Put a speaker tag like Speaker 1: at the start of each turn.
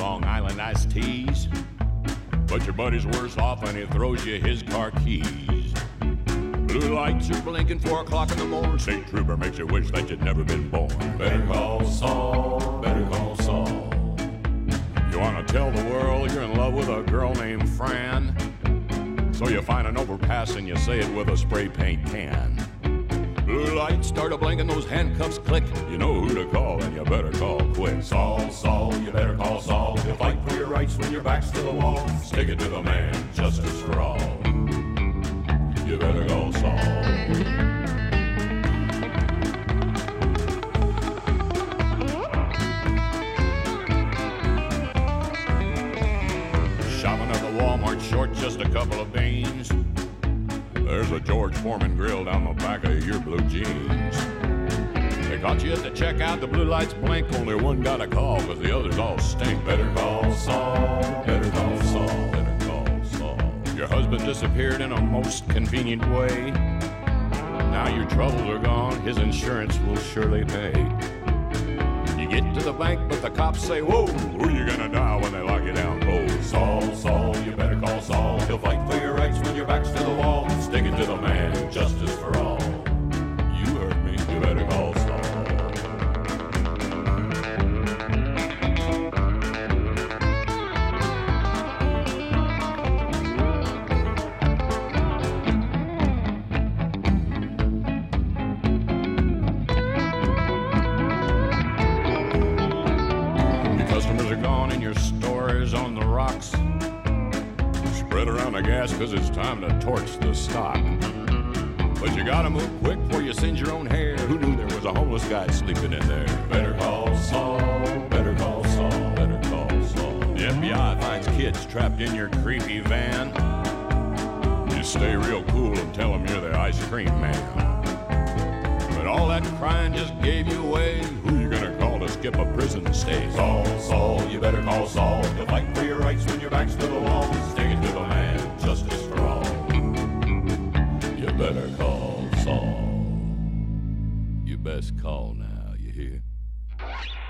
Speaker 1: Long Island iced teas. But your buddy's worse off and he throws you his car keys. Blue lights are blinking 4 o'clock in the morning. State trooper makes you wish that you'd never been born. Better call Saul, better call Saul. You want to tell the world you're in love with a girl named Fran. So you find an overpass and you say it with a spray paint can. Blue lights start a blinking, those handcuffs click. You know who to call and you better call quick. Saul, Saul, you better call Saul. He'll fight for your rights when your back's to the wall. Stick it to the man, justice for all. You better call Saul. Shopping at the Walmart short just a couple of beans. There's a George Foreman grill down the back of your blue jeans. They caught you at the checkout, the blue lights blink. Only one got a call, cause the others all stink. Better call Saul, better call Saul, better call Saul. Your husband disappeared in a most convenient way. Now your troubles are gone, his insurance will surely pay. You get to the bank, but the cops say, whoa, who you gonna dial when they lock you down cold? Saul, Saul, you better call Saul. He'll fight for your rights when your back's to the wall. Stick it to the man, justice for all. You heard me, you better call Saul. Your customers are gone and your store is on the rocks. Spread around the gas cause it's time to torch the stock. But you gotta move quick before you singe your own hair. Who knew there was a homeless guy sleeping in there? Better call Saul, better call Saul, better call Saul. The FBI finds kids trapped in your creepy van. You stay real cool and tell them you're the ice cream man. But all that crying just gave you away. Who you gonna call to skip a prison stay? Saul, Saul, you better call Saul. You'll fight for your rights when your back's to the wall. Stick it to the man, justice for all. You better call Saul. You best call now, you hear?